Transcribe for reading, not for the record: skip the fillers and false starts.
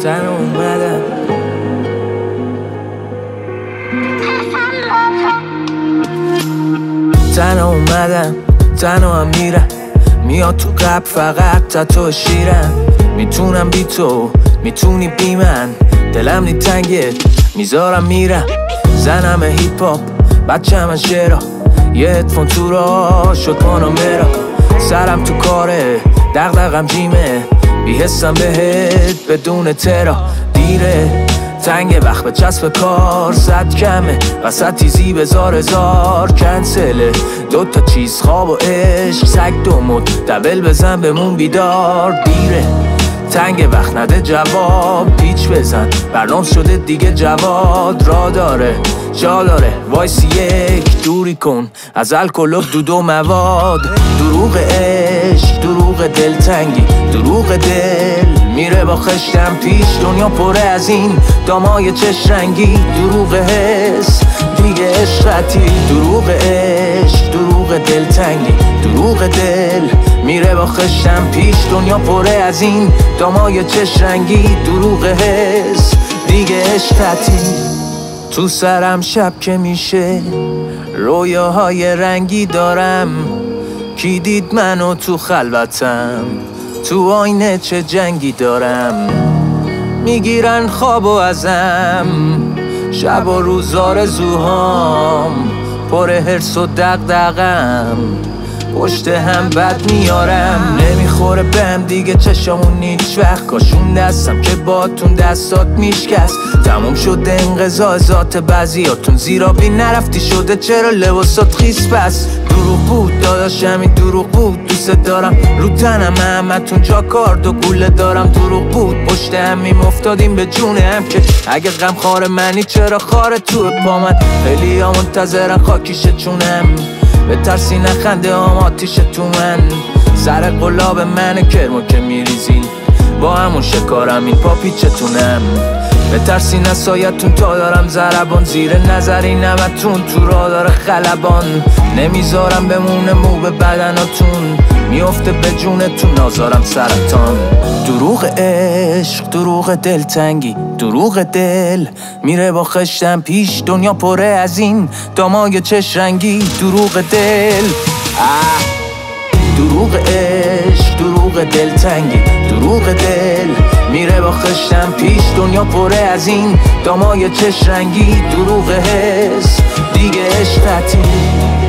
تنها اومدم تنها اومدم تنها هم میرم میاد تو قبل فقط تا تو شیرم میتونم بی تو میتونی بی من دلم نی تنگه میذارم میرم زنم هیپ هاپ بچه من شعرها یه هدفون تو را شد پانامرا سرم تو کاره دغدغم جیمه بیحسم بهت بدون ترا دیره تنگ وقت به چسب کار صد کمه وسط تیزی بزار هزار کنسله دوتا چیز خواب و عشق سگ دومد دبل بزن بمون بیدار دیره تنگ وقت نده جواب پیچ بزن برنامه شده دیگه جواد را داره جا داره وایسی یک دوری کن از الکل و دود و مواد دروغ عشق دروغ دلتنگی دروغ دل میره با خشتم پیش دنیا پره از این دامای چش رنگی دروغ حس دیگه عشقتی دروغ عشق دروغ دلتنگی دروغ دل میره با خشتم پیش دنیا پره از این دامای چش رنگی دروغ حس دیگه عشقتی تو سرم شب که میشه رویاهای رنگی دارم کی دید منو تو خلوتم تو آینه چه جنگی دارم میگیرن خوابو ازم شب و روز آرزوهام پر حرص و دغدغم پشت هم بد میارم نمیخوره بهم دیگه چشامون هیچ وقت کاشون دستم که باتون دستات میشکست تموم شده انقضا ذات بعضیاتون زیرا بی نرفتی شده چرا لباسات خیس پس دروغ بود داداش همین دروغ بود دوست دارم رو تنم همتون جا کارد و گوله دارم دروغ بود پشت همیم افتادیم به جون هم که اگه غم خار منی چرا خار تو پامن خیلی ها منتظرن خاکیشه چونم به ترسی نخنده آتیش تو من سر قلاب منه کرمو که میریزین با همون شکارم این پاپیچتونم به ترسی نسایتون تا دارم زربان زیر نظری نمتون تو را داره خلبان نمیذارم بمونه مو به بدناتون میفته به جونتون نازارم سرطان دروغ عشق دروغ دلتنگی دروغ دل میره با خشتم پیش دنیا پره از این دامای چش رنگی دروغ دل دروغ عشق دروغ دلتنگی دروغ دل میره با خشتم پیش دنیا پره از این دامای چش رنگی دروغ حس دیگه عشقتی